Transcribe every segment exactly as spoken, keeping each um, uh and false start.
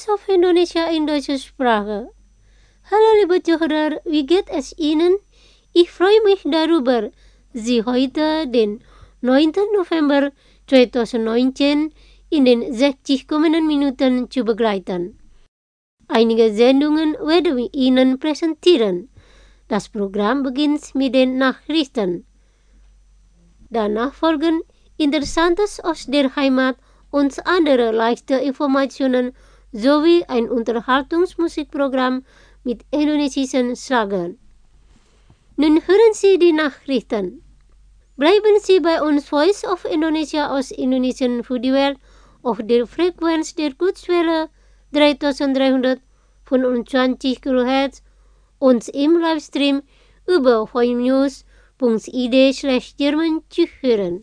Voice of Indonesia in deutscher Sprache. Hallo liebe Zuhörer, wie geht es Ihnen? Ich freue mich darüber, Sie heute, den neunten November zweitausendneunzehn, in den sechzig kommenden Minuten zu begleiten. Einige Sendungen werden wir Ihnen präsentieren. Das Programm beginnt mit den Nachrichten. Danach folgen Interessantes aus der Heimat und andere leichte Informationen sowie ein Unterhaltungsmusikprogramm mit indonesischen Schlagern. Nun hören Sie die Nachrichten. Bleiben Sie bei uns Voice of Indonesia aus Indonesien für die Welt auf der Frequenz der Kurzwelle dreitausenddreihundertfünfundzwanzig Kilohertz und im Livestream über voinews punkt i d slash German zu hören.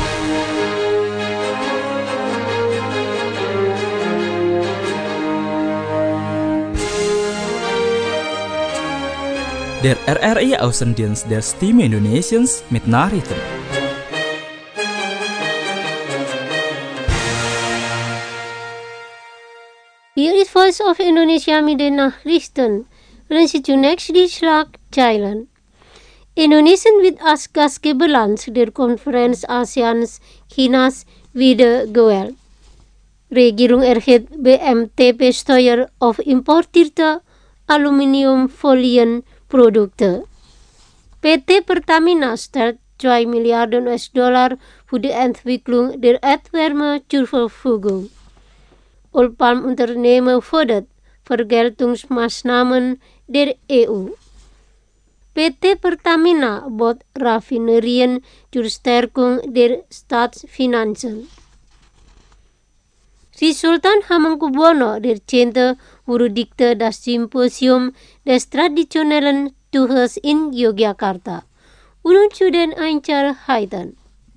Der R R I-Außendienst der Stimme Indonesiens mit Nachrichten. Hier ist Voice of Indonesia mit den Nachrichten. Hören Sie zunächst die Schlagzeilen. Indonesien wird als Gastgeberland der Konferenz ASEANs Chinas wieder gewählt. Regierung erhebt B M T P-Steuer auf importierte Aluminiumfolienprodukte. P T Pertamina stellt zwei Milliarden U S-Dollar für die Entwicklung der Erdwärme zur Verfügung. Ölpalmunternehmer fordert Vergeltungsmaßnahmen der E U. P T Pertamina bot Raffinerien zur Stärkung der Staatsfinanzen. Sri Sultan Hamengkubuwono der Zehnte würdigte das Symposium des traditionellen Tuches in Yogyakarta. Und zu den Einzelheiten.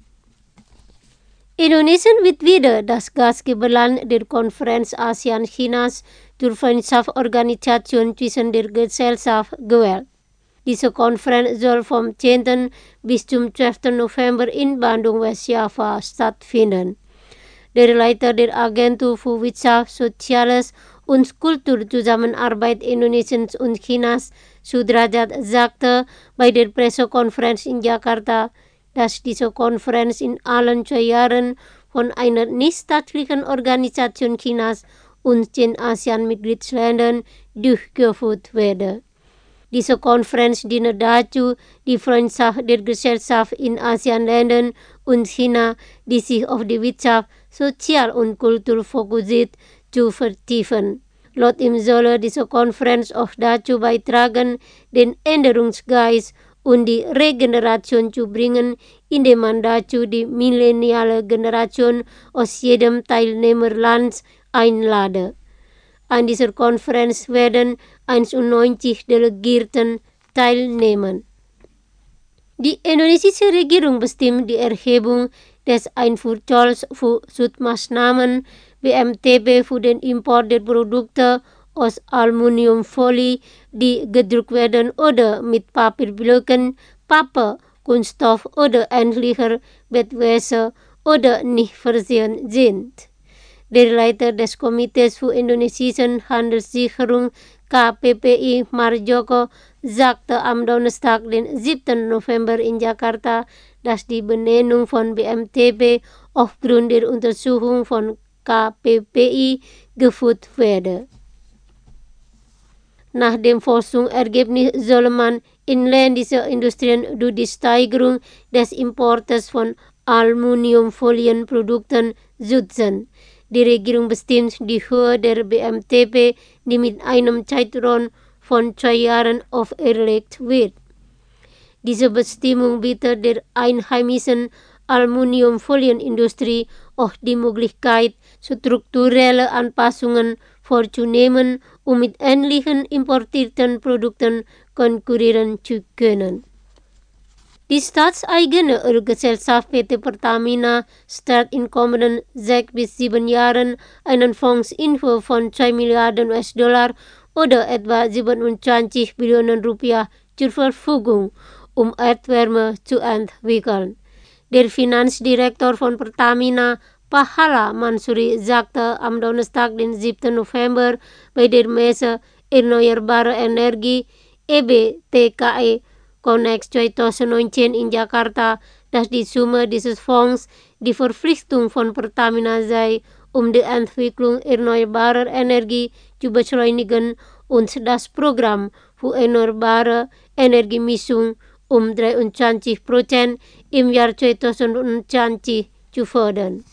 Indonesien wird wieder das Gastgeberland der Konferenz ASEAN Chinas zur Freundschaftsorganisation zwischen der Gesellschaft gewählt. Diese Konferenz soll vom zehnten bis zum zwölften November in Bandung, Westjava stattfinden. Der Leiter der Agentur für Wirtschaft, Soziales und Kulturzusammenarbeit Indonesiens und Chinas, Sudrajat, sagte bei der Pressekonferenz in Jakarta, dass diese Konferenz in allen zwei Jahren von einer nichtstaatlichen Organisation Chinas und den ASEAN-Mitgliedsländern durchgeführt werde. Diese Konferenz diene dazu, die Freundschaft der Gesellschaft in ASEAN-Ländern und China, die sich auf die Wirtschaft, Sozial und Kultur fokussiert, zu vertiefen. Laut ihm solle diese Konferenz auch dazu beitragen, den Änderungsgeist und die Regeneration zu bringen, indem man dazu die millenniale Generation aus jedem Teilnehmerland einlade. An dieser Konferenz werden einundneunzig Delegierten teilnehmen. Die indonesische Regierung bestimmt die Erhebung des Einfuhrzolls für Schutzmaßnahmen B M T P für den Import der Produkte aus Aluminiumfolie, die gedruckt werden oder mit Papierblöcken, Pappe, Kunststoff oder ähnlicher Bettwäsche oder nicht versehen sind. Der Leiter des Komitees für indonesische Handelssicherung K P P I Marjoko sagte am Donnerstag, den siebten November in Jakarta, dass die Benennung von B M T P aufgrund der Untersuchung von K P P I geführt werde. Nach dem Forschungsergebnis solle man inländische Industrien durch die Steigerung des Importes von Aluminiumfolienprodukten schützen. Die Regierung bestimmt die Höhe der B M T P, die mit einem Zeitraum von zwei Jahren auferlegt wird. Diese Bestimmung bietet der einheimischen Aluminiumfolienindustrie auch die Möglichkeit, strukturelle Anpassungen vorzunehmen, um mit ähnlichen importierten Produkten konkurrieren zu können. Die staatseigene Ölgesellschaft P T Pertamina stellt in kommenden sechs bis sieben Jahren einen Fonds in Höhe von zwei Milliarden U S-Dollar oder etwa siebenundzwanzig Billionen Rupiah zur Verfügung, um Erdwärme zu entwickeln. Der Finanzdirektor von Pertamina, Pahala Mansuri Zakte am Donderstag den siebten November bei der Messe Erneuerbare Energie E B T K E Connect twintig negentien in Jakarta, dass die Summe dieses Fonds die Verpflichtung von Pertamina sei, um die Entwicklung erneuerbarer Energie zu beschleunigen und das Programm für erneuerbare Energiemischung um dreiundzwanzig Prozent im Jahr zweitausendzwanzig zu fördern.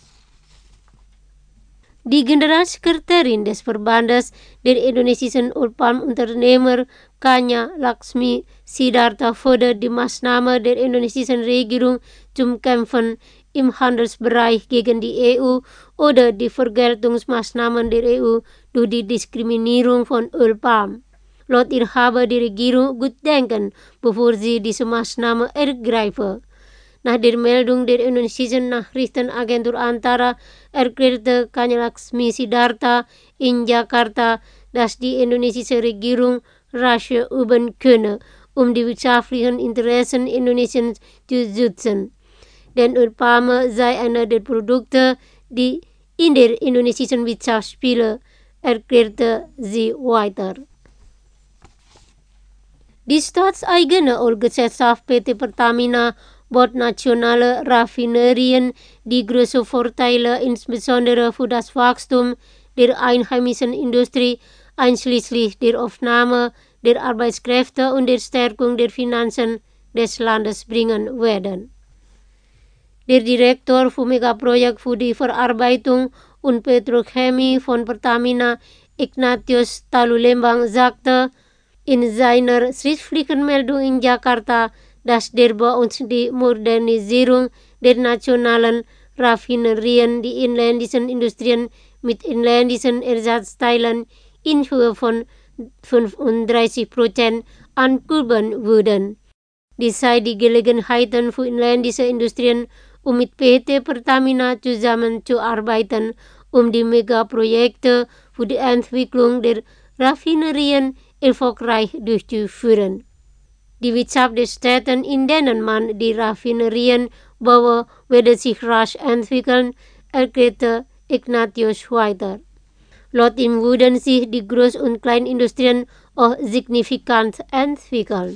Die Generalsekretärin des Verbandes der indonesischen Ölpalmunternehmer Kanya Laksmi Siddhartha fordert die Maßnahme der indonesischen Regierung zum Kämpfen im Handelsbereich gegen die E U oder die Vergeltungsmaßnahmen der E U durch die Diskriminierung von Ölpalm. Laut ihr habe die Regierung gut denken, bevor sie diese Maßnahme ergreife. Nach der Meldung der indonesischen Nachrichtenagentur Antara erklärte Kanya Laksmi Siddhartha in Jakarta, dass die indonesische Regierung rasch üben könne, um die wirtschaftlichen Interessen Indonesiens zu schützen. Denn Ölpalme sei einer der Produkte, die in der indonesischen Wirtschaft spielen, erklärte sie weiter. Die staatseigene Ölgesellschaft P T Pertamina bot nationale Raffinerien die große Vorteile insbesondere für das Wachstum der einheimischen Industrie, einschließlich der Aufnahme der Arbeitskräfte und der Stärkung der Finanzen des Landes bringen werden. Der Direktor für Megaprojekt für die Verarbeitung und Petrochemie von Pertamina, Ignatius Talulembang, sagte in seiner schriftlichen Meldung in Jakarta, dass der Bau und die Modernisierung der nationalen Raffinerien die inländischen Industrien mit inländischen Ersatzteilen in Höhe von fünfunddreißig Prozent ankurbeln würden. Dies sei die Gelegenheiten für inländische Industrien, um mit P T Pertamina zusammenzuarbeiten, um die Megaprojekte für die Entwicklung der Raffinerien erfolgreich durchzuführen. Die Wirtschaft der Städten, in denen man die Raffinerien baue, werde sich rasch entwickeln, erklärte Ignatius weiter. Laut ihm würden sich die Groß- und Kleinindustrien auch signifikant entwickeln.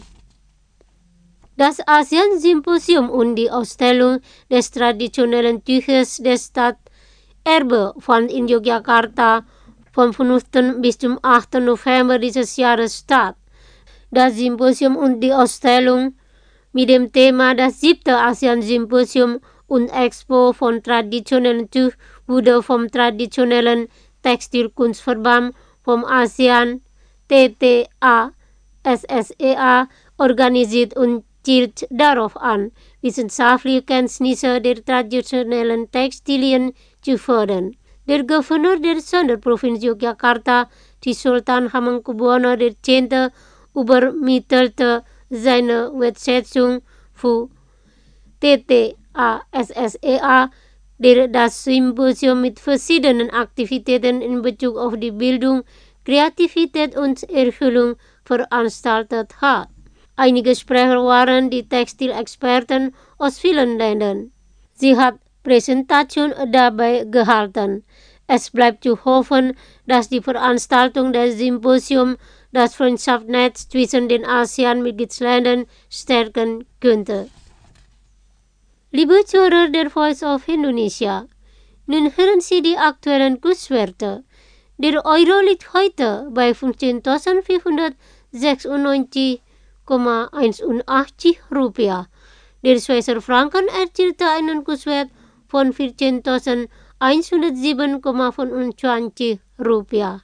Das ASEAN-Symposium und die Ausstellung des traditionellen Tuches des Stadterbe fand in Yogyakarta vom fünften bis zum achten November dieses Jahres statt. Das Symposium und die Ausstellung mit dem Thema das siebte ASEAN-Symposium und Expo von traditionellen Tuch wurde vom traditionellen Textilkunstverband vom ASEAN T T A S S E A organisiert und zielt darauf an, wissenschaftliche Kenntnisse der traditionellen Textilien zu fördern. Der Gouverneur der Sonderprovinz Yogyakarta, die Sultan Hamengkubuwono der Zehnte, übermittelte seine Wertschätzung für T T A S S E A, der das Symposium mit verschiedenen Aktivitäten in Bezug auf die Bildung, Kreativität und Erfüllung veranstaltet hat. Einige Sprecher waren die Textilexperten aus vielen Ländern. Sie hat Präsentation dabei gehalten. Es bleibt zu hoffen, dass die Veranstaltung des Symposiums das Freundschaftsnetz zwischen den ASEAN-Mitgliedsländern stärken könnte. Liebe Zuhörer der Voice of Indonesia, nun hören Sie die aktuellen Kurswerte. Der Euro liegt heute bei fünfzehntausendvierhundertsechsundneunzig Komma einundachtzig Rupiah. Der Schweizer Franken erzielte einen Kurswert von vierzehntausendeinhundertsieben Komma fünfundzwanzig Rupiah.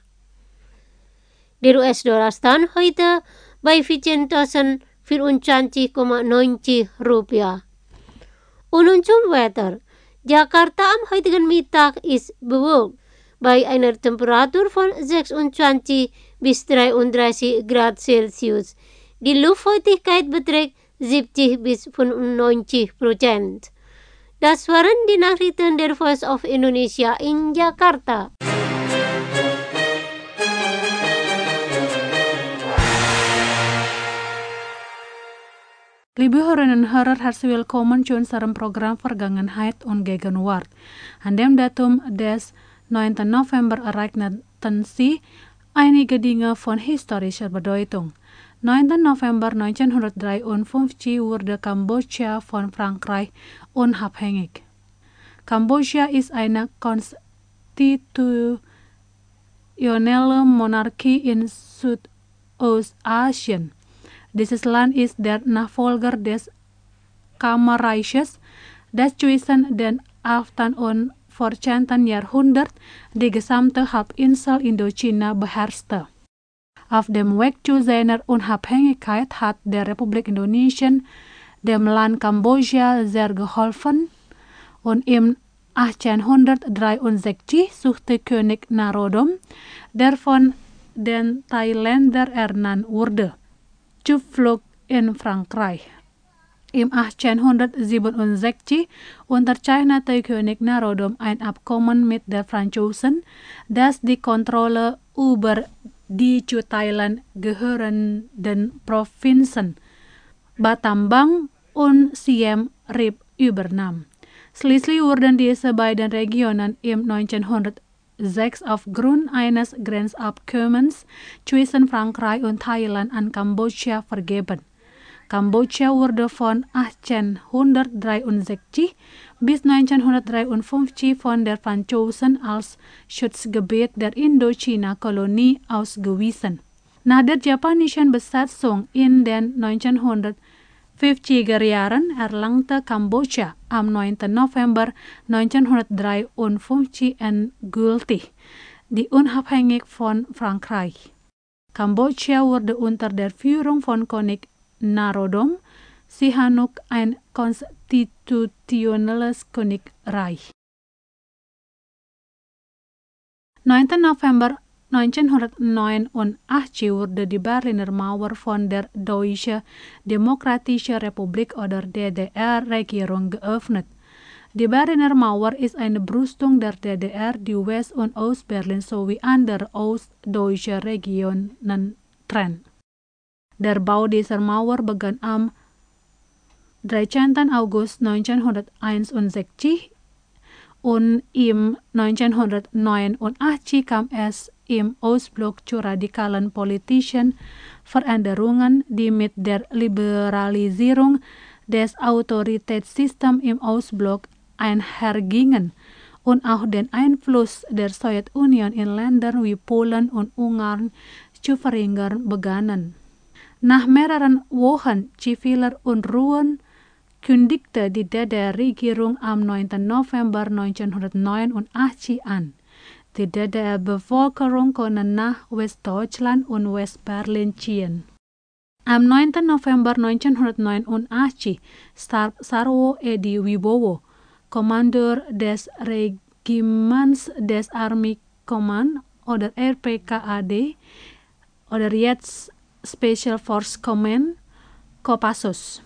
Der U S-Dollar stand heute bei vierzehntausendvierundzwanzig Komma neunzig Rupiah. Und nun zum Wetter. Jakarta am heutigen Mittag ist bewölkt bei einer Temperatur von sechsundzwanzig bis dreiunddreißig Grad Celsius. Die Luftfeuchtigkeit beträgt siebzig bis fünfundneunzig Prozent. Das waren die Nachrichten der Voice of Indonesia in Jakarta. Liebe Hörerinnen und Hörer, herzlich willkommen zu unserem Programm Vergangenheit und Gegenwart. An dem Datum des neunten November ereigneten sich einige Dinge von historischer Bedeutung. neunten November neunzehnhundertdreiundfünfzig wurde Kambodscha von Frankreich unabhängig. Kambodscha ist eine konstitutionelle Monarchie in Südostasien. Dieses Land ist der Nachfolger des Kammerreiches, das zwischen den achten und vierzehnten Jahrhundert die gesamte Halbinsel Indochina beherrschte. Auf dem Weg zu seiner Unabhängigkeit hat der Republik Indonesien dem Land Kambodscha sehr geholfen und im achtzehnhundertdreiundsechzig suchte König Narodom, der von den Thailändern ernannt wurde, Zuflucht in Frankreich. Im achtzehnhundertsiebenundsechzig unterzeichnete König Narodom ein Abkommen mit den Franzosen, das die Kontrolle über die zu Thailand gehörenden Provinzen Battambang und Siem Reap übernahm. Schließlich wurden diese beiden Regionen im neunzehnhundertsechs aufgrund eines Grenzabkommens zwischen Frankreich und Thailand an Kambodscha vergeben. Kambodscha wurde von achtzehnhundertdreiundsechzig bis neunzehnhundertdreiundfünfzig von den Franzosen als Schutzgebiet der Indochina-Kolonie ausgewiesen. Nach der japanischen Besatzung in den neunzehnhundertfünfziger Jahren erlangte Kambodscha am neunten November neunzehnhundertdreiundfünfzig endgültig die Unabhängigkeit von Frankreich. Kambodscha wurde unter der Führung von König Narodom Sihanouk ein konstitutionelles Königreich. neunten November neunzehnhundertneunundachtzig wurde die Berliner Mauer von der Deutschen Demokratischen Republik oder D D R-Regierung geöffnet. Die Berliner Mauer ist eine Brüstung der D D R, die West- und Ostberlin sowie andere ostdeutsche Regionen trennt. Der Bau dieser Mauer begann am dreizehnten August neunzehnhunderteinundsechzig und im neunzehnhundertneunundachtzig kam es im Ostblock zu radikalen politischen Veränderungen, die mit der Liberalisierung des Autoritätssystems im Ostblock einhergingen und auch den Einfluss der Sowjetunion in Ländern wie Polen und Ungarn zu verringern begannen. Nach mehreren Wochen ziviler Unruhen kündigte die D D R-Regierung am neunten November neunzehnhundertneunundachtzig an, die D D R-Bevölkerung konnte nach Westdeutschland und Westberlin ziehen. Am neunten November neunzehnhundertneunundachtzig starb Sarwo Edi Wibowo, Kommandeur des Regiments des Army Command oder R P K A D oder jetzt Special Force Command Kopassus.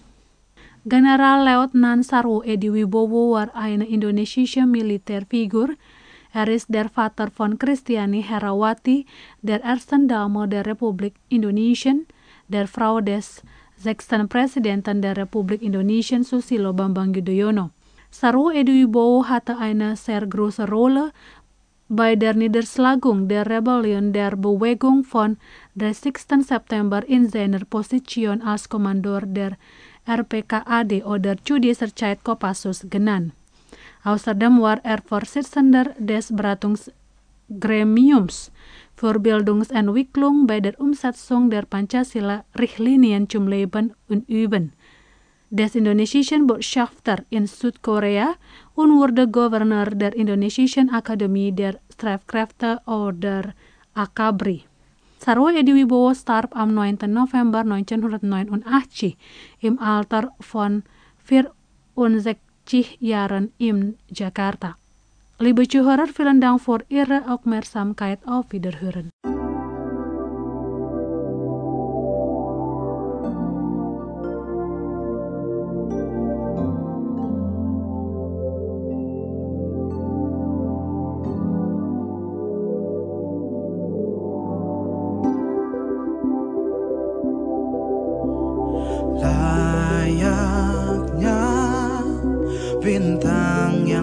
Generalleutnant Sarwo Edi Wibowo war eine indonesische Militärfigur. Er ist der Vater von Kristiani Herawati, der ersten Dame der Republik Indonesien, der Frau des sechsten Präsidenten der Republik Indonesien Susilo Bambang Yudhoyono. Sarwo Edi Wibowo hatte eine sehr große Rolle bei der Niederschlagung der Rebellion der Bewegung von dreißigsten September in seiner Position als Kommandeur der R P K A D oder zu dieser Zeit Kopassus genannt. Außerdem war er Vorsitzender des Beratungsgremiums für Bildungsentwicklung bei der Umsetzung der Pancasila-Richtlinien zum Leben und Üben des indonesischen Botschafter in Südkorea und wurde Gouverneur der Indonesischen Akademie der Streitkräfte oder A K B R I. Sarwo Edi Wibowo starb am neunten November neunzehnhundertneunundachtzig im Alter von vierundsechzig Jahren in Jakarta. Liebe Zuhörer, vielen Dank für Ihre Aufmerksamkeit. Auf Wiederhören.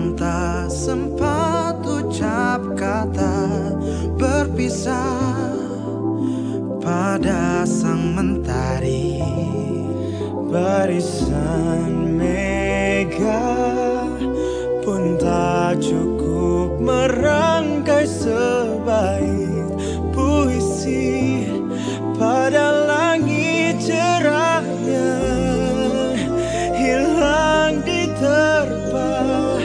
yang tak sempat ucap kata berpisah pada sang mentari. Barisan mega pun tak cukup merangkai sebaik puisi pada langit cerahnya, hilang diterpa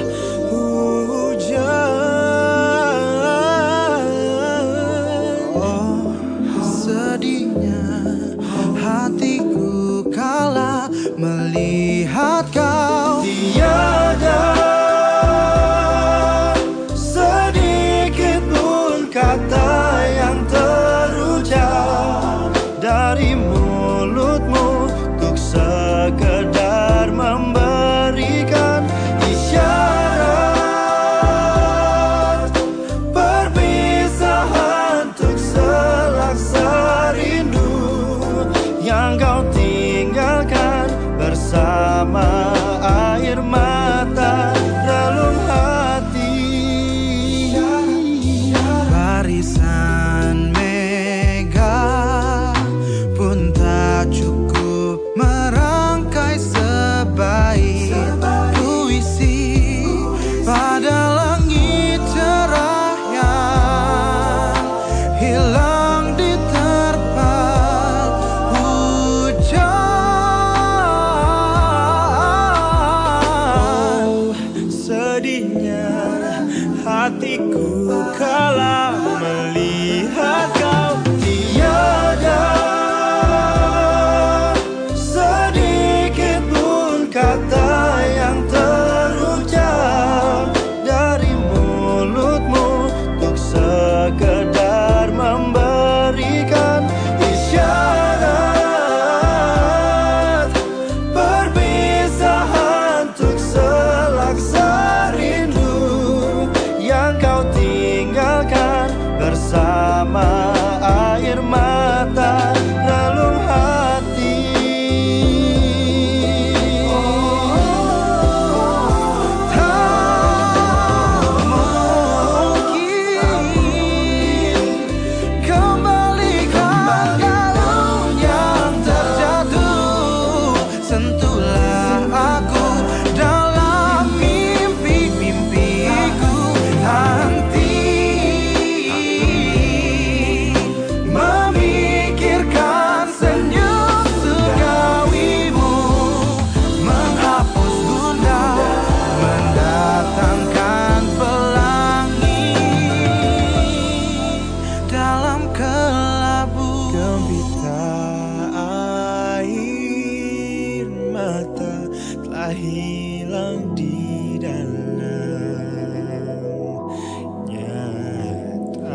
hujan. Oh, sedihnya hatiku kala melihat kau tiada sedikit pun kata yang terucap dari mulutmu untuk sekedar memberikan isyarat perpisahan untuk selaksa rindu yang kau tinggalkan bersama air mata relung hati. Barisan mega pun tak cukup merangkai sebaik puisi pada langit cerah yang hilang diterpa hujan. Oh, sedihnya hatiku kala melihat kau tiada sedikit pun kata yang terucap dari mulutmu untuk sekedar memberikan isyarat perpisahan untuk selaksa rindu yang kau tinggalkan bersama air mata relung hati. Tak mungkin kembalikan kalung yang terjatuh. Sentuhlah aku dalam mimpi-mimpiku nanti, memikirkan senyum sukawimu, menghapus gundah, mendatangkan pelangi dalam kelabu. Gembita air mata telah hilang di dalam nyata.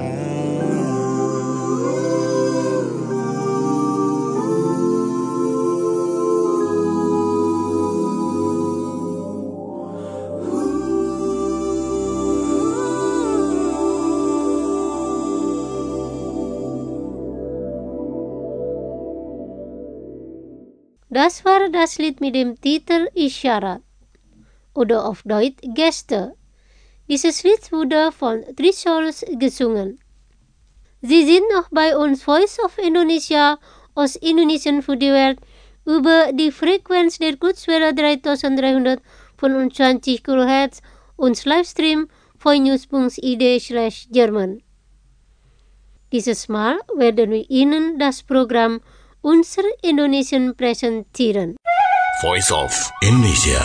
Das war das Lied mit dem Titel Isyarat oder auf Deutsch Geste. Dieses Lied wurde von Three Souls gesungen. Sie sind noch bei uns Voice of Indonesia aus Indonesien für die Welt über die Frequenz der Kurzwelle dreitausenddreihundertfünfundzwanzig Kilohertz und Livestream voinews punkt i d slash German. Dieses Mal werden wir Ihnen das Programm Unser Indonesian präsentieren. Voice of Indonesia.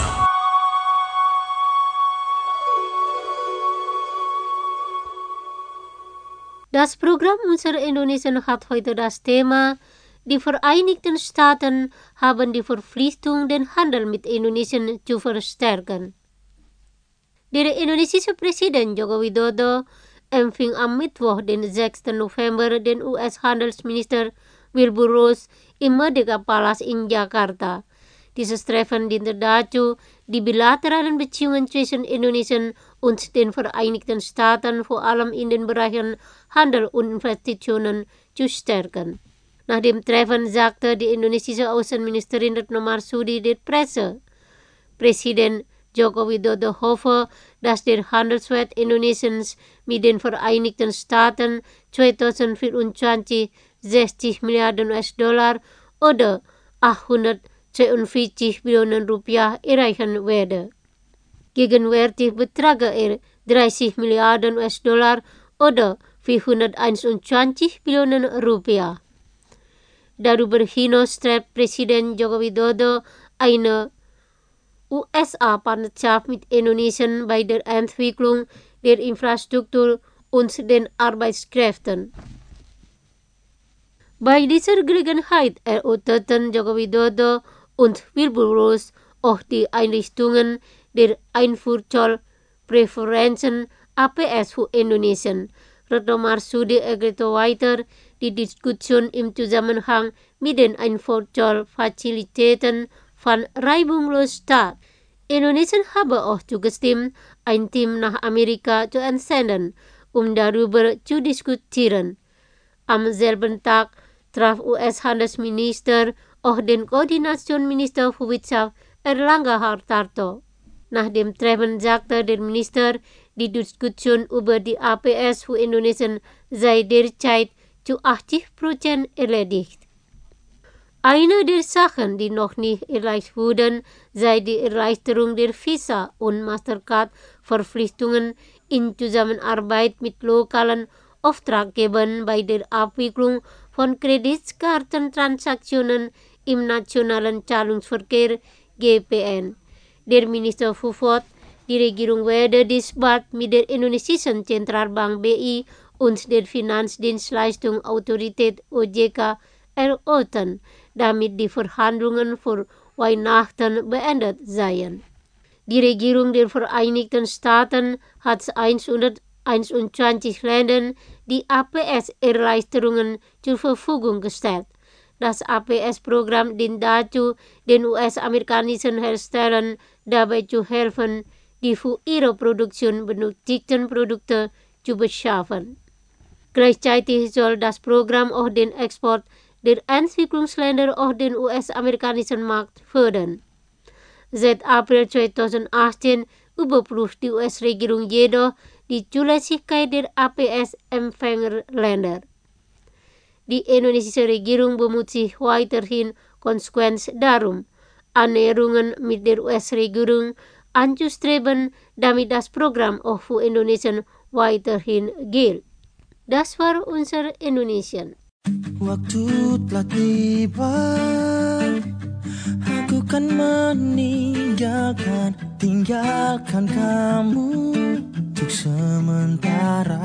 Das Programm Unser Indonesian hat heute das Thema: Die Vereinigten Staaten haben die Verpflichtung, den Handel mit Indonesien zu verstärken. Der indonesische Präsident Joko Widodo empfing am Mittwoch, den sechsten November, den U S-Handelsminister Wilbur Ross im Merdeka Palace in Jakarta. Dieses Treffen diente dazu, die bilateralen Beziehungen zwischen Indonesien und den Vereinigten Staaten vor allem in den Bereichen Handel und Investitionen zu stärken. Nach dem Treffen sagte die indonesische Außenministerin Retno Marsudi der Presse, Präsident Joko Widodo hopen dat de handelswet Indonesians met de Verenigde Staten tweeduizend vierentwintig zestig miljarden U S dollar oder achthonderdzweeënveertig biljoen rupiah erreichen werden. Gegenwärtig betragen er dertig miljarden U S dollar oder vierhonderdeenentwintig biljoen rupiah. Darüber hinaus strebt Presiden Joko Widodo eine U S A-Partnerschaft mit Indonesien bei der Entwicklung der Infrastruktur und den Arbeitskräften. Bei dieser Gelegenheit erörterten Joko Widodo und Wilbur Ross auch die Einrichtungen der Einfuhrzollpräferenzen A P S für Indonesien. Retno Marsudi erklärte weiter, die Diskussion im Zusammenhang mit den Einfuhrzollfazilitäten fand reibungslos statt. Indonesien habe auch zugestimmt, ein Team nach Amerika zu entsenden, um darüber zu diskutieren. Am selben Tag traf U S-Handelsminister auch den Koordinationsminister für Wirtschaft Erlangga Hartarto. Nach dem Treffen sagte der Minister, die Diskussion über die A P S für Indonesien sei derzeit zu achtzig Prozent erledigt. Eine der Sachen, die noch nicht erreicht wurden, sei die Erleichterung der Visa- und Mastercard-Verpflichtungen in Zusammenarbeit mit lokalen Auftraggebern bei der Abwicklung von Kreditkartentransaktionen im nationalen Zahlungsverkehr G P N. Der Minister verfuhr, die Regierung werde dies bald mit der indonesischen Zentralbank B I und der Finanzdienstleistungsautorität O J K erörtern, damit die Verhandlungen vor Weihnachten beendet seien. Die Regierung der Vereinigten Staaten hat hunderteinundzwanzig Ländern die A P S-Erleichterungen zur Verfügung gestellt. Das A P S-Programm dient dazu, den U S-amerikanischen Herstellern dabei zu helfen, die für ihre Produktion benötigten Produkte zu beschaffen. Gleichzeitig soll das Programm auch den Export der Entwicklungsländer auf den U S-amerikanischen Markt fördern. Seit April zweitausendachtzehn überprüft die U S-Regierung jedoch die Zulässigkeit der A P S-Empfängerländer. Die indonesische Regierung bemüht sich weiterhin konsequent darum, Annäherungen mit der U S-Regierung anzustreben, damit das Programm auch für Indonesien weiterhin gilt. Das war unser Indonesien. Waktu telah tiba, aku kan meninggalkan, tinggalkan kamu untuk sementara.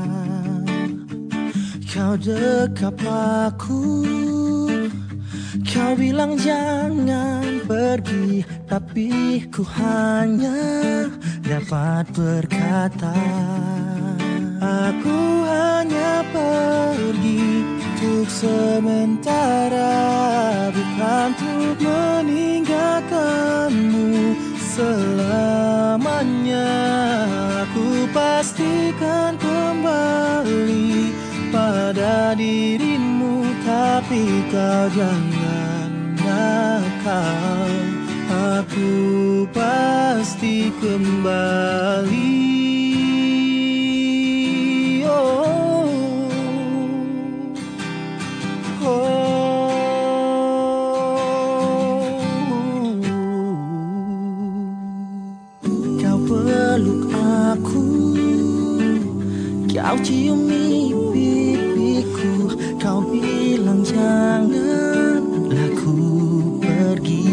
Kau dekap aku, kau bilang jangan pergi, tapi ku hanya dapat berkata, aku hanya pergi untuk sementara, bukan untuk meninggalkanmu selamanya. Aku pastikan kembali pada dirimu, tapi kau jangan nakal. Aku pasti kembali. Oh, oh. Kau peluk aku, kau ciumi pipiku, kau bilang janganlah ku pergi.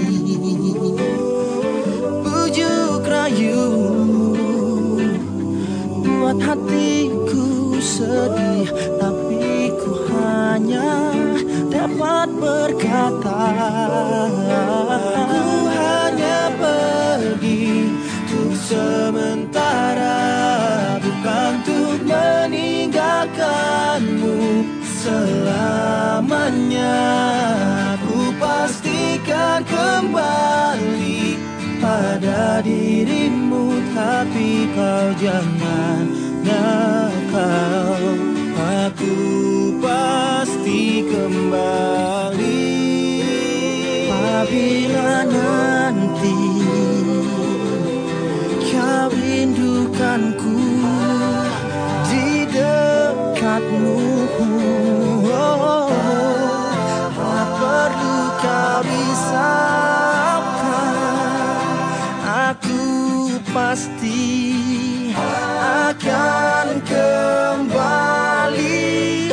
Bujuk rayumu buat hatiku sedih, tapi ku hanya dapat berkata, aku hanya pergi untuk sementara, bukan untuk meninggalkanmu selamanya. Aku pastikan kembali pada dirimu, tapi kau jangan nakal. Aku pasti kembali apabila nanti rindukanku di dekatmu. Oh, tak perlu kau risaukan, aku pasti akan kembali.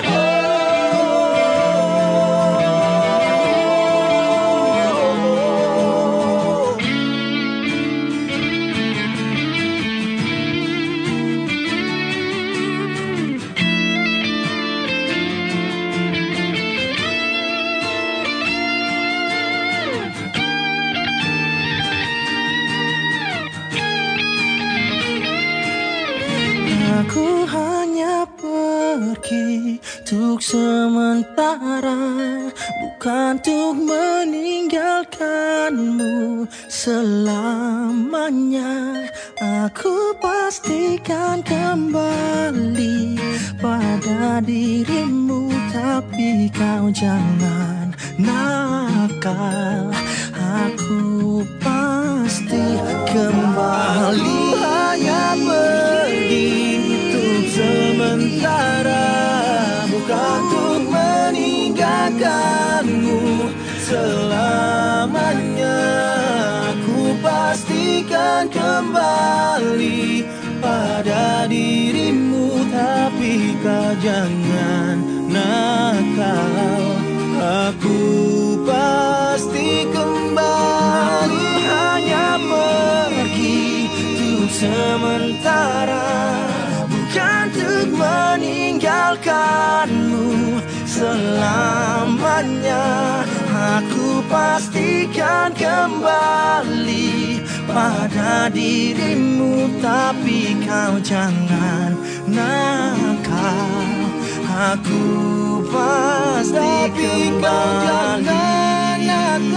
Aku hanya pergi untuk sementara, bukan untuk meninggalkanmu selamanya. Aku pastikan kembali pada dirimu, tapi kau jangan nakal. Aku pasti kembali. Hanya pergi untuk sementara, bukan untuk meninggalkanmu selamanya. Aku pastikan kembali pada dirimu, tapi kau jangan nakal. Aku pasti kembali. Hanya pergi untuk sementara, bukan untuk meninggalkanmu selamanya. Aku pastikan kembali pada dirimu, tapi kau jangan nakal. Aku pasti kembali.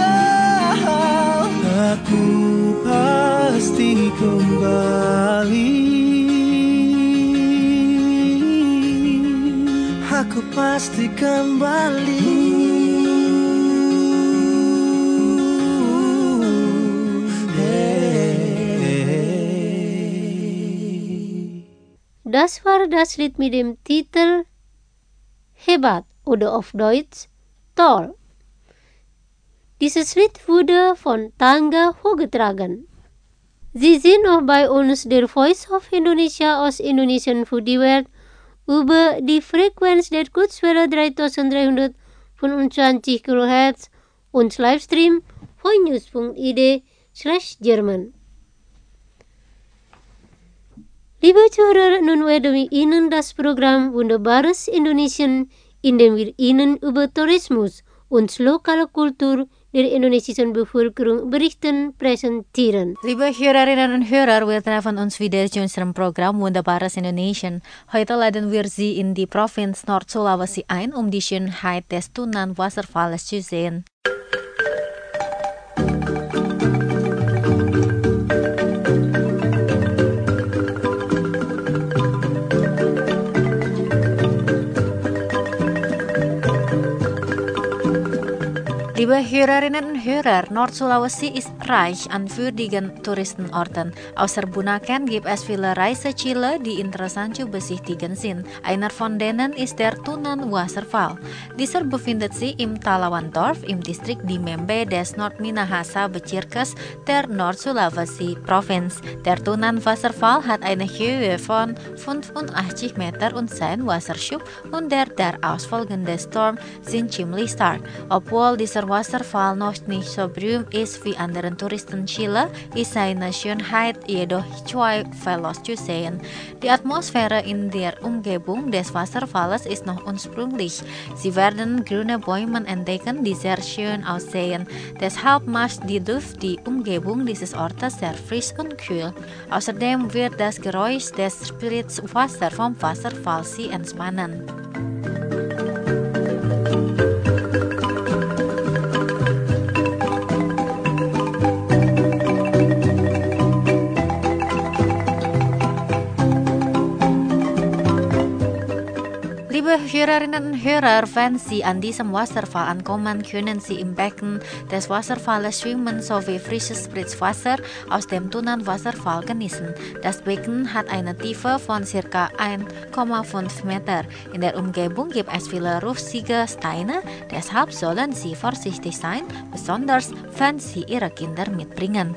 Aku pasti kembali. Aku pasti kembali. Das war das Lied mit dem Titel Hebat oder auf Deutsch Toll. Dieses Lied wurde von Tangga vorgetragen. Sie sind auch bei uns der Voice of Indonesia aus Indonesian für die Welt über die Frequenz der Kurzwelle dreitausenddreihundertfünfundzwanzig Kilohertz und Livestream voinews.id slash German. Liebe Zuhörer, nun werden wir Ihnen das Programm Wunderbares Indonesien, in dem wir Ihnen über Tourismus und lokale Kultur der indonesischen Bevölkerung berichten, präsentieren. Liebe Hörerinnen und Hörer, wir treffen uns wieder zu unserem Programm Wunderbares Indonesien. Heute laden wir Sie in die Provinz Nord-Sulawesi ein, um die Schönheit des Tunan Wasserfalls zu sehen. Liebe Hörerinnen und Hörer, Nord-Sulawesi ist reich an würdigen Touristenorten. Außer Bunaken gibt es viele Reiseziele, die interessant zu besichtigen sind. Einer von denen ist der Tunan Wasserfall. Dieser befindet sich im Talawandorf im Distrikt Dimembe des Nord-Minahasa Bezirkes der Nord-Sulawesi-Provinz. Der Tunan Wasserfall hat eine Höhe von fünfundachtzig Meter und sein Wasserschub und der daraus folgende Sturm sind ziemlich stark. Obwohl dieser Wasserfall noch nicht so berühmt ist wie anderen Touristenziele, ist seine Schönheit jedoch zweifellos zu sehen. Die Atmosphäre in der Umgebung des Wasserfalls ist noch ursprünglich. Sie werden grüne Bäume entdecken, die sehr schön aussehen. Deshalb macht die Duft die Umgebung dieses Ortes sehr frisch und kühl. Außerdem wird das Geräusch des Spritzwassers vom Wasserfall Sie entspannen. Liebe Hörerinnen und Hörer, wenn Sie an diesem Wasserfall ankommen, können Sie im Becken des Wasserfalles schwimmen sowie frisches Spritzwasser aus dem Tunnelwasserfall genießen. Das Becken hat eine Tiefe von ca. eins Komma fünf Meter. In der Umgebung gibt es viele rufsige Steine, deshalb sollen Sie vorsichtig sein, besonders wenn Sie Ihre Kinder mitbringen.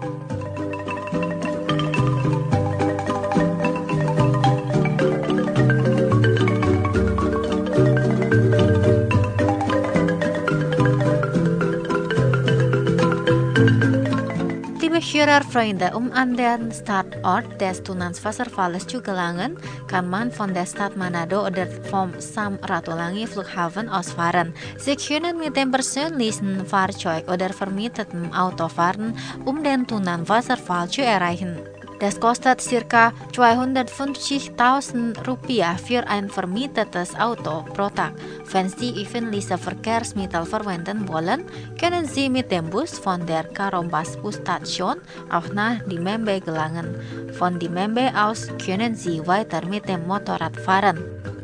Hörerfreunde, um an den Startort des Tunnelwasserfalls zu gelangen, kann man von der Stadt Manado oder vom Samratulangi Flughafen aus fahren. Sie können mit dem persönlichen Fahrzeug oder vermieteten Auto fahren, um den Tunnelwasserfall zu erreichen. Das kostet ca. zweihundertfünfzigtausend Rupiah für ein vermietetes Auto pro Tag. Wenn Sie öffentliche Verkehrsmittel verwenden wollen, können Sie mit dem Bus von der Karombas Busstation auch nach Dimembe gelangen. Von Dimembe aus können Sie weiter mit dem Motorrad fahren.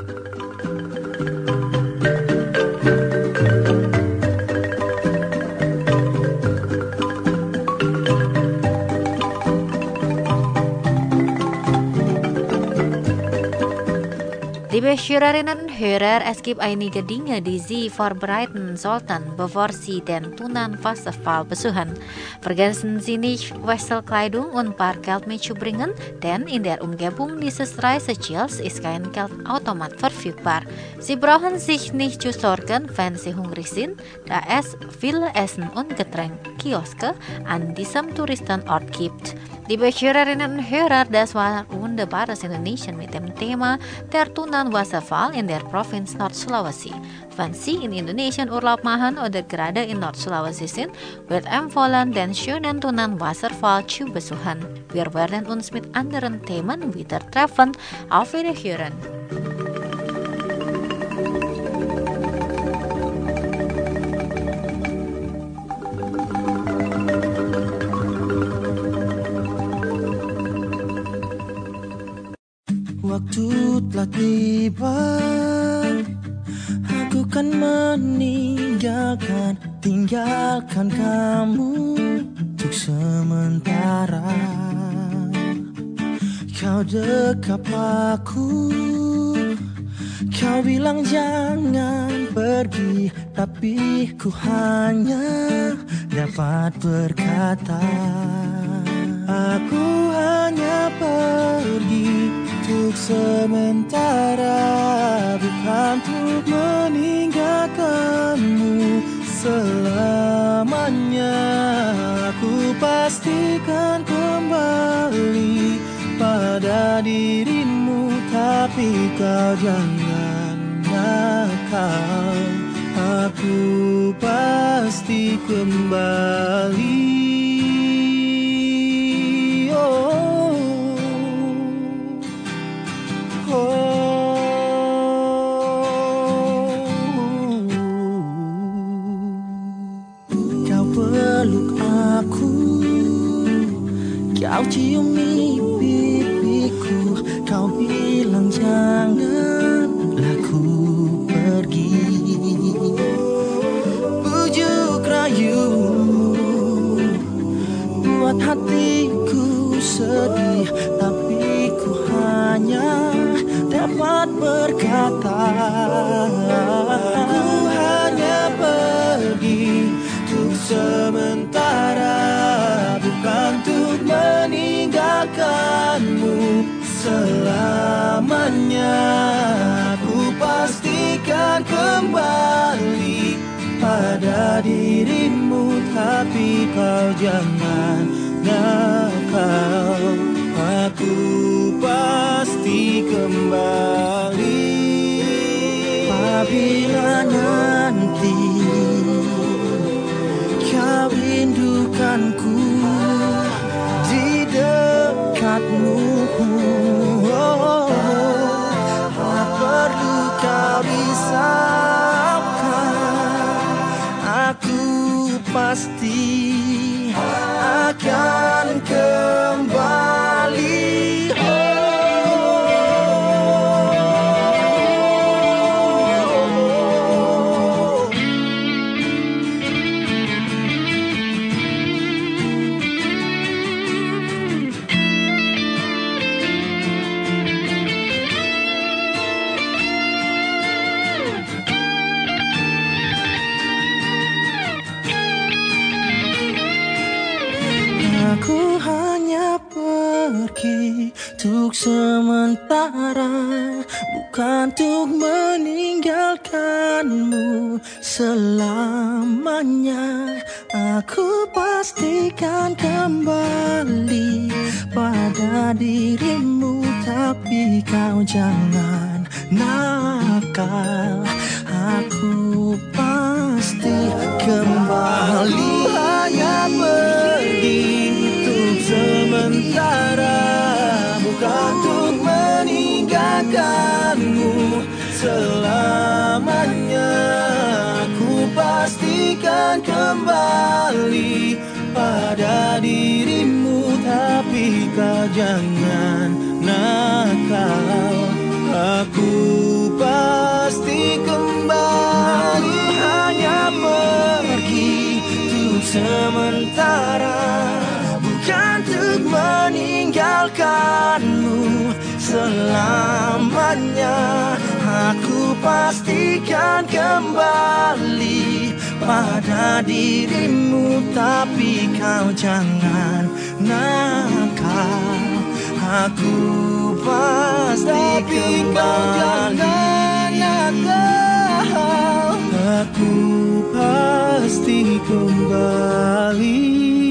Liebe Hörerinnen und Hörer, es gibt einige Dinge, die Sie vorbereiten sollten, bevor Sie den Tunnelwasserfall besuchen. Vergessen Sie nicht, Wechselkleidung und Bargeld mitzubringen, denn in der Umgebung dieses Reiseziels ist kein Geldautomat verfügbar. Sie brauchen sich nicht zu sorgen, wenn Sie hungrig sind, da es viele Essen und Getränkekioske an diesem Touristenort gibt. Liebe Hörerinnen und Hörer, das war wunderbares Indonesien mit dem Thema der Tunnelwasserfall in der Provinz Nord-Sulawesi. Wenn Sie in Indonesien Urlaub machen oder gerade in Nord-Sulawesi sind, wird empfohlen, den schönen Tunnelwasserfall zu besuchen. Wir werden uns mit anderen Themen wieder treffen. Auf Wiederhören! Waktu telah tiba, aku kan meninggalkan, tinggalkan kamu untuk sementara. Kau dekap aku, kau bilang jangan pergi, tapi ku hanya dapat berkata, aku hanya pergi untuk sementara, bukan untuk meninggalkanmu selamanya. Aku pastikan kembali pada dirimu, tapi kau jangan nakal. Aku pasti kembali. Kau ciumi pipiku, kau bilang janganlah ku pergi. Bujuk rayu buat hatiku sedih, tapi ku hanya dapat berkata, aku hanya pergi untuk sementara, bukan untuk meninggalkanmu selamanya. Aku pastikan kembali pada dirimu, tapi kau jangan nakal. Aku pasti kembali apabila nanti kau rindukanku di dekatmu. Oh, tak perlu kau risaukan, aku pasti akan kembali. Oh, Aku hanya pergi untuk sementara, bukan untuk meninggalkanmu selamanya. Aku pastikan kembali pada dirimu, tapi kau jangan nakal. Aku pasti kembali. Hanya pergi untuk sementara, bukan untuk meninggalkanmu selamanya. Aku pastikan kembali pada dirimu, tapi kau jangan nakal. Aku pasti kembali. Hanya pergi untuk sementara, bukan untuk meninggalkanmu selamanya. Aku pastikan kembali pada dirimu, tapi kau jangan nakal. Aku pasti kembali. Aku pasti kembali.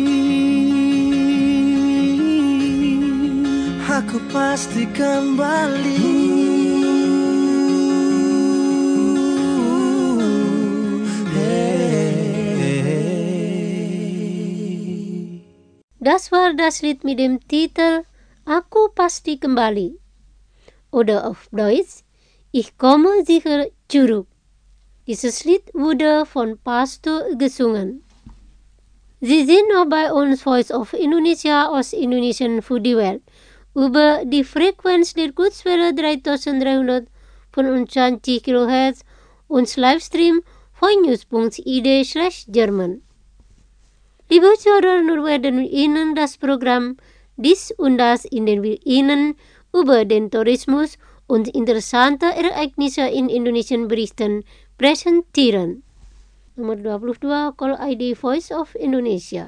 Aku pasti kembali. Das war das Lied mit dem Titel Aku pasti kembali. Oder auf Deutsch, ich komme sicher zurück. Dieses Lied wurde von Pastor gesungen. Sie sind noch bei uns Voice of Indonesia aus Indonesien für die Welt über die Frequenz der Kurzwelle dreitausenddreihundertfünfundzwanzig Kilohertz und Livestream voinews punkt i d slash German. Liebe Zuhörer, nun werden wir Ihnen das Programm Dies und Das, in dem wir Ihnen über den Tourismus und interessante Ereignisse in Indonesien berichten, präsentieren. Nomor dua puluh dua, Call I D Voice of Indonesia.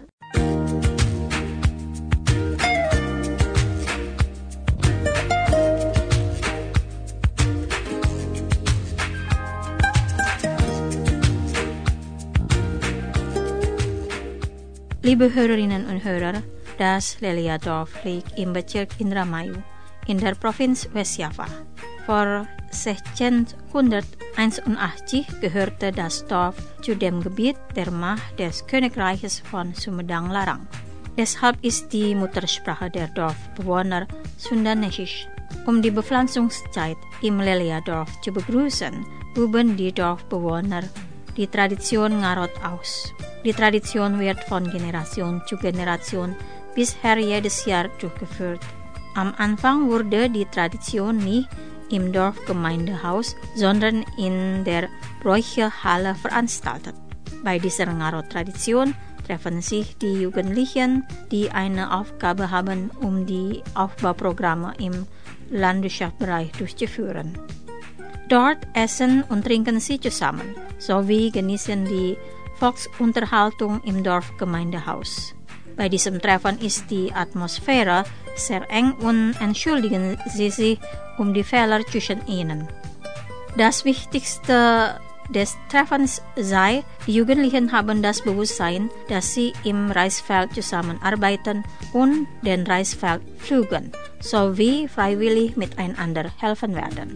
Liebe Hörerinnen und Hörer, das Leliadorf liegt im Bezirk Indramayu in der Provinz West-Java. Vor sechzehnhunderteinundachtzig gehörte das Dorf zu dem Gebiet der Macht des Königreiches von Sumedang Larang. Deshalb ist die Muttersprache der Dorfbewohner Sundanesisch. Um die Bepflanzungszeit im Leliadorf zu begrüßen, üben die Dorfbewohner die Tradition Ngarot aus. Die Tradition wird von Generation zu Generation bisher jedes Jahr durchgeführt. Am Anfang wurde die Tradition nicht im Dorfgemeindehaus, sondern in der Bräuchehalle veranstaltet. Bei dieser Ngarot-Tradition treffen sich die Jugendlichen, die eine Aufgabe haben, um die Aufbauprogramme im Landwirtschaftsbereich durchzuführen. Dort essen und trinken sie zusammen, sowie genießen die Volksunterhaltung im Dorfgemeindehaus. Bei diesem Treffen ist die Atmosphäre sehr eng und entschuldigen sie sich um die Fehler zwischen ihnen. Das Wichtigste des Treffens sei, die Jugendlichen haben das Bewusstsein, dass sie im Reisfeld zusammenarbeiten und den Reisfeld pflügen, sowie freiwillig miteinander helfen werden.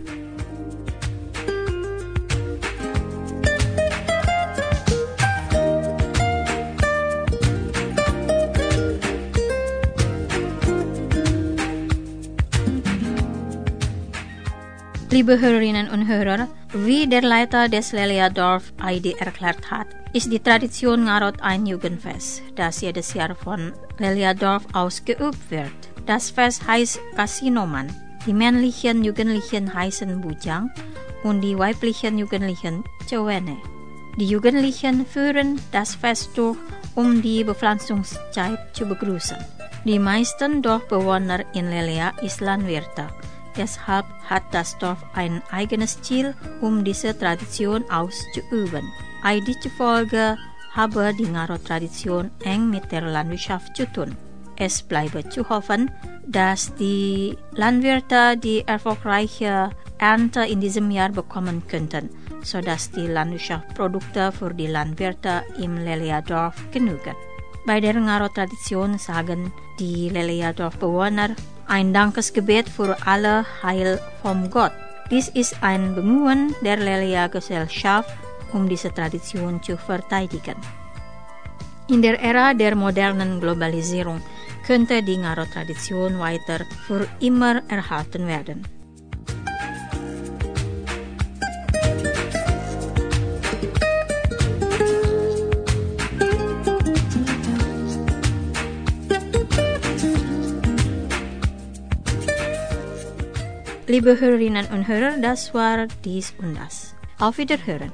Liebe Hörerinnen und Hörer, wie der Leiter des Leliadorf I D erklärt hat, ist die Tradition Ngarot ein Jugendfest, das jedes Jahr von Leliadorf ausgeübt wird. Das Fest heißt Kasinoman. Die männlichen Jugendlichen heißen Bujang und die weiblichen Jugendlichen Cewene. Die Jugendlichen führen das Fest durch, um die Bepflanzungszeit zu begrüßen. Die meisten Dorfbewohner in Lelia ist Landwirte. Deshalb hat das Dorf ein eigenes Ziel, um diese Tradition auszuüben. I D zufolge habe die Ngarot-Tradition eng mit der Landwirtschaft zu tun. Es bleibe zu hoffen, dass die Landwirte die erfolgreiche Ernte in diesem Jahr bekommen könnten, sodass die Landwirtschaftsprodukte für die Landwirte im Lelea-Dorf genügen. Bei der Ngaro-Tradition sagen die Lelea-Dorfbewohner ein Dankesgebet für alle Heil vom Gott. Dies ist ein Bemühen der Lelea-Gesellschaft, um diese Tradition zu verteidigen. In der Ära der modernen Globalisierung könnte die Ngaro-Tradition weiter für immer erhalten werden. Liebe Hörerinnen und Hörer, das war dies und das. Auf Wiederhören.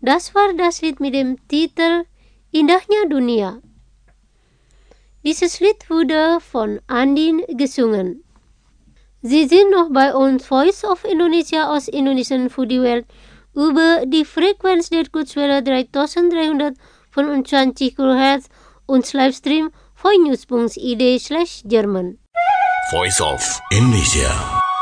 Das war das Lied mit dem Titel Indahnya Dunia. Dieses Lied wurde von Andin gesungen. Sie sind noch bei uns Voice of Indonesia aus Indonesian Foodie World über die Frequenz der Kurzwelle dreitausenddreihundertfünfundzwanzig Kilohertz und Livestream voinews punkt i d slash German. Voice of Indonesia.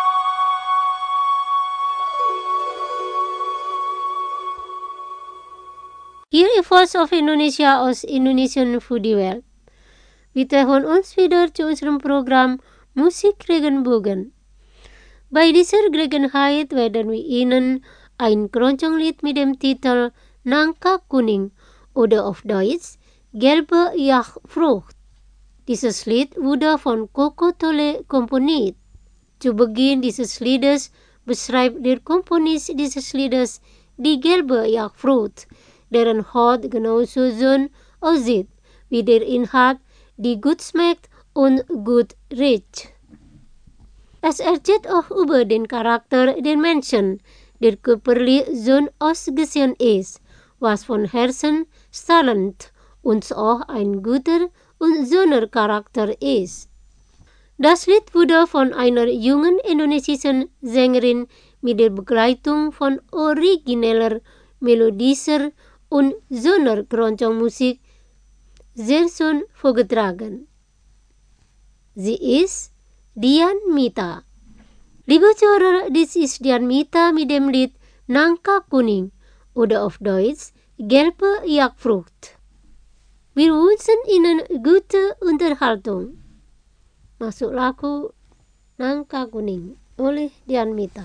Hier ist Voice of Indonesia aus Indonesian Foodie World. Wir treffen uns wieder zu unserem Programm Musik Regenbogen. Bei dieser Gelegenheit werden wir Ihnen ein Keroncong-Lied mit dem Titel Nangka Kuning oder auf Deutsch Gelbe Jagdfrucht. Dieses Lied wurde von Koko Tolle komponiert. Zu Beginn dieses Liedes beschreibt der Komponist dieses Liedes die gelbe Jagdfrucht, deren Haut genauso schön aussieht wie der Inhalt, die gut schmeckt und gut riecht. Es erzählt auch über den Charakter der Menschen, der körperlich schön ausgesehen ist, was von Herzen strahlend und auch ein guter und schöner Charakter ist. Das Lied wurde von einer jungen indonesischen Sängerin mit der Begleitung von origineller, melodischer und schöner Keroncong-Musik sehr schön vorgetragen. Sie ist Dian Mita. Liebe Zuhörer, dies ist Dian Mita mit dem Lied Nangka Kuning oder auf Deutsch Gelbe Jagdfrucht. Wir wünschen Ihnen gute Unterhaltung. Masuk lagu Nangka Kuning oleh Dian Mita.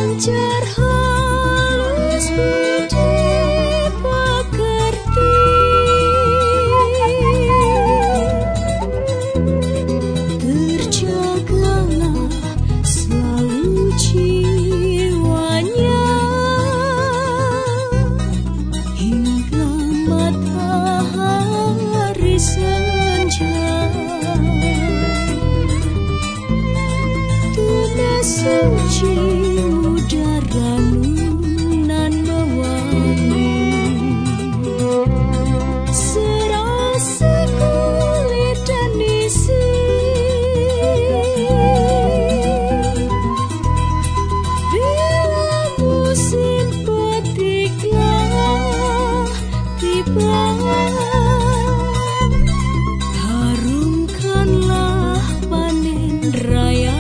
lancar halus budi pekerti, terjagalah selalu jiwanya hingga matahari senja. Tunas suci udaramu nan mewangi, serasi kulit dan isi. Bila musim petiklah tiba, harumkanlah panen raya.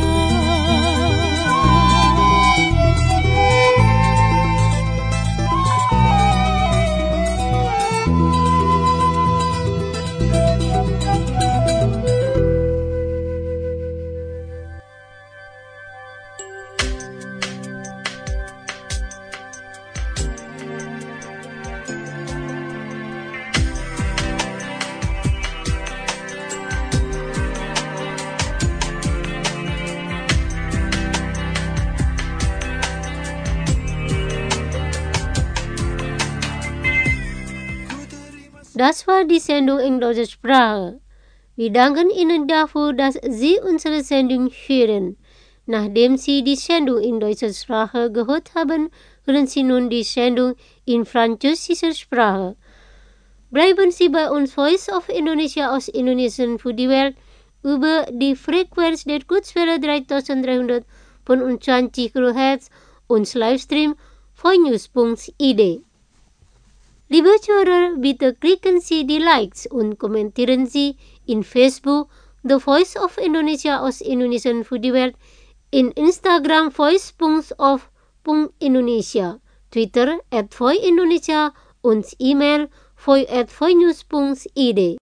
Das war die Sendung in deutscher Sprache. Wir danken Ihnen dafür, dass Sie unsere Sendung hören. Nachdem Sie die Sendung in deutscher Sprache gehört haben, hören Sie nun die Sendung in französischer Sprache. Bleiben Sie bei uns, Voice of Indonesia aus Indonesien für die Welt, über die Frequenz der Kurzwelle dreitausenddreihundertfünfundzwanzig Kilohertz und Livestream voinews punkt i d. Liebe Zuhörer, bitte klicken Sie die Likes und kommentieren Sie in Facebook The Voice of Indonesia aus Indonesien für die Welt, in Instagram voice punkt of punkt indonesia, Twitter at voice indonesia und E-Mail voice at voinews punkt i d.